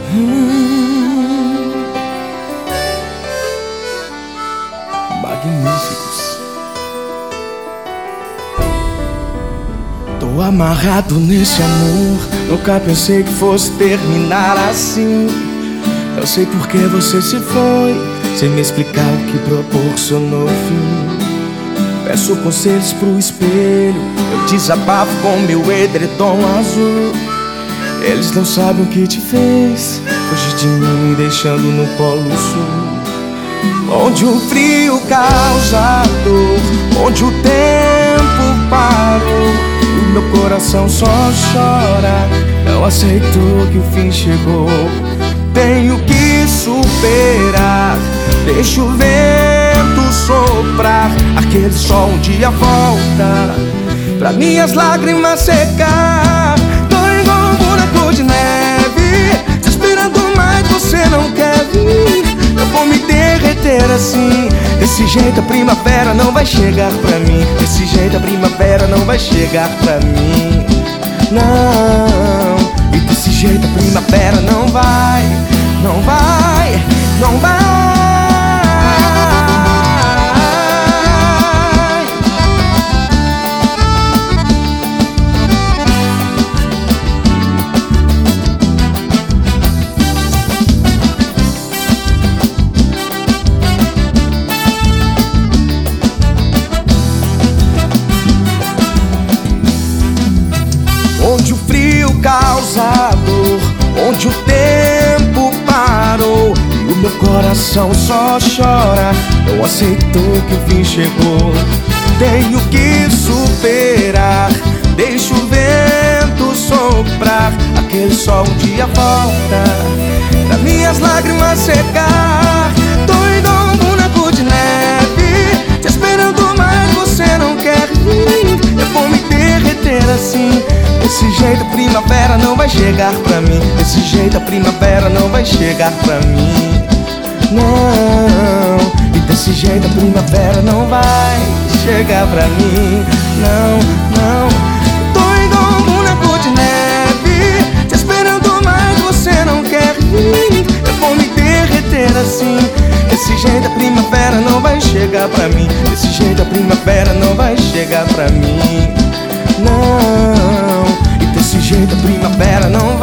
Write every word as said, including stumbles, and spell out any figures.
Hum, magníficos. Tô amarrado nesse amor, nunca pensei que fosse terminar assim. Eu sei porque você se foi, sem me explicar o que proporcionou o fim. Peço conselhos pro espelho, eu desabafo com meu edredom azul. Eles não sabem o que te fez, fugir de mim deixando no Polo Sul, onde o frio causa dor, onde o tempo parou e o meu coração só chora. Não aceitou que o fim chegou, tenho que superar. Deixa o vento soprar, aquele sol um dia volta pra minhas lágrimas secar. Tô igual um boneco de neve, te esperando, mas você não quer vir. Eu vou me derreter assim, desse jeito a primavera não vai chegar pra mim. Desse jeito a primavera não vai chegar pra mim. Não, e desse jeito a primavera não vai, não vai, não vai. Onde o frio causa dor, onde o tempo parou e o meu coração só chora. Não aceitou que o fim chegou, tenho que superar. Deixa o vento soprar, aquele sol um dia volta pra minhas lágrimas secar. Tô igual um boneco de neve, te esperando, mas você não quer vir. Eu vou me derreter assim, desse jeito a primavera não vai chegar pra mim. Desse jeito a primavera não vai chegar pra mim. Não, e desse jeito a primavera não vai chegar pra mim. Não, não. Tô igual um boneco de neve, te esperando, mas você não quer vir. Eu vou me derreter assim, desse jeito a primavera não vai chegar pra mim. Desse jeito a primavera não vai chegar pra mim. Não, e desse jeito a primavera não